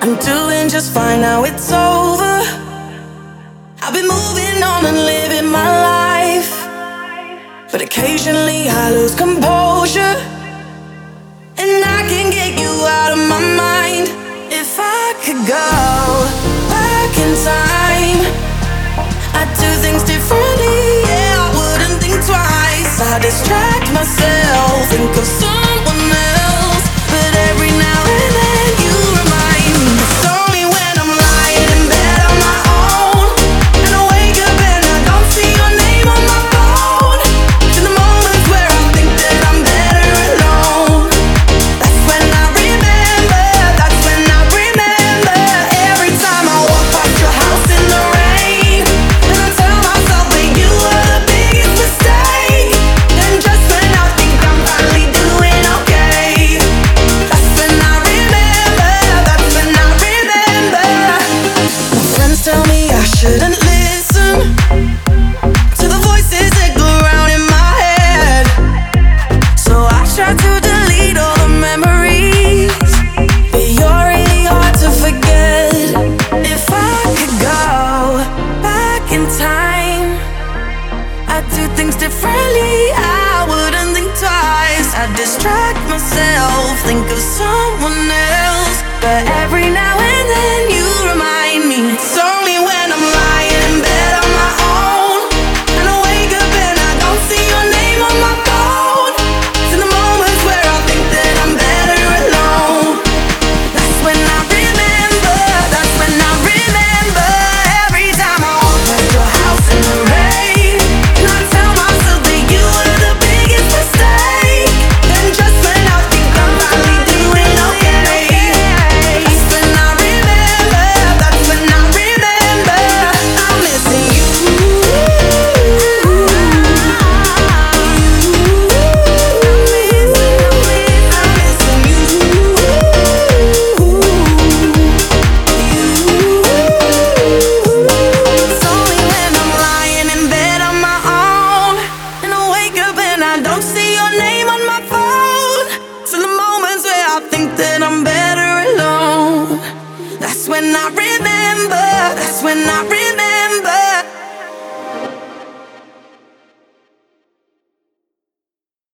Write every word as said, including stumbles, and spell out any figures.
I'm doing just fine now it's over. I've been moving on and living my life, but occasionally I lose composure, and I can get you out of my mind. If I could go back in time, I'd do things differently, yeah, I wouldn't think twice. I distract myself, think of someone else, but every now and then you remind me. It's only when I'm lying in bed on my own, and I wake up and I don't see your name on my phone. In the moments where I think that I'm better alone, that's when I remember, that's when I remember. Every time I walk past your house in the rain, and I tell myself that you were the biggest mistake, and just when I think I'm finally doing okay, that's when I remember, that's when I remember. My friends tell me I shouldn't listen to the voices that go round in my head, so I try to delete all the memories, but you're really hard to forget. If I could go back in time, I'd do things differently, I wouldn't think twice. I'd distract myself, think of someone else, but every now and then you remind me. It's only when I'm lying in bed on my own, and I wake up and I don't see your name on my phone. It's in the moments where I think that I'm better alone, that's when I remember, that's when I remember. Every time I walk past your house in the rain, and I tell myself that you were the biggest mistake, and just when I think I'm finally doing okay, that's when I remember, that's when I remember. I'm missing you. I'm missing you. It's only when I'm lying in bed on my own, and I wake up and I don't see your name on my phone. It's in the moments where I think that I'm better alone, that's when I remember, that's when I remember.